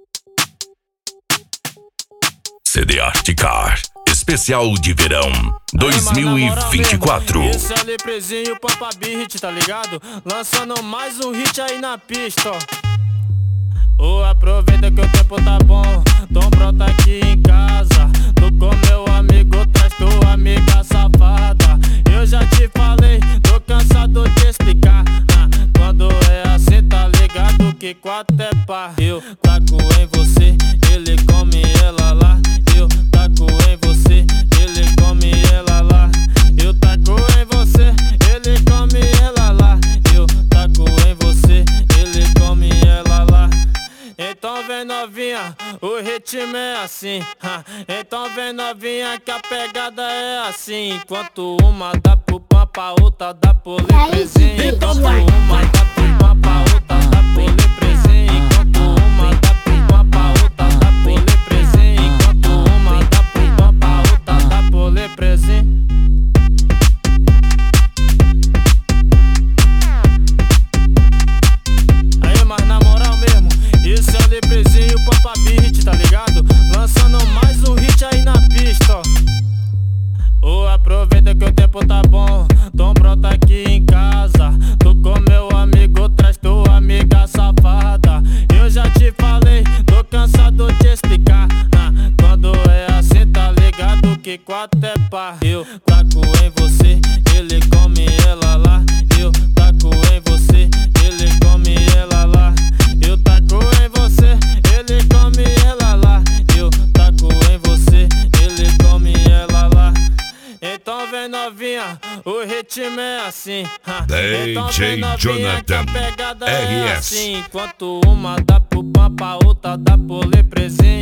CD Arte Car, especial de verão 2024. Esse é Leprezinho, Papa Beat, tá ligado? Lançando mais um hit aí na pista, ó. Aproveita que o tempo tá bom, Tom brota aqui em casa. Tô com meu amigo, traz tua amiga safada. Eu já te falei, tô cansado de explicar. Quando é assim, tá ligado que quatro é par. Eu taco em você, ele come ela lá. Eu taco em você, ele come ela lá. Eu taco em você, ele come ela lá. Eu taco em você, ele come ela lá. Então vem novinha, o ritmo é assim. Então vem novinha que a pegada é assim. Enquanto uma dá pro pampa, outra dá pro Leprezinho. Enquanto uma dá pro pampa, outra dá pro Leprezinho. Enquanto uma dá pro pampa, outra dá pro Leprezinho. Enquanto uma dá pro pampa, outra dá pro Leprezinho. Aí, mas na moral mesmo, isso é Leprezinho, Papa Beat, tá ligado? Lançando mais um hit aí na pista, ó. Aproveita que o tempo tá bom, Tom brota aqui em casa. Tô com meu amigo, traz tua amiga safada. Eu já te falei, tô cansado de explicar. Quando é assim, tá ligado que quatro é par. Eu taco em você, ele come ela lá. Eu taco em você, ele come ela lá. Eu taco em você, ele come ela lá. Eu taco em você, ele come ela lá. Então vem novinha, o ritmo é assim. Então vem novinha que a pegada é assim. Enquanto uma dá pro pampa, outra dá pro Leprezinho.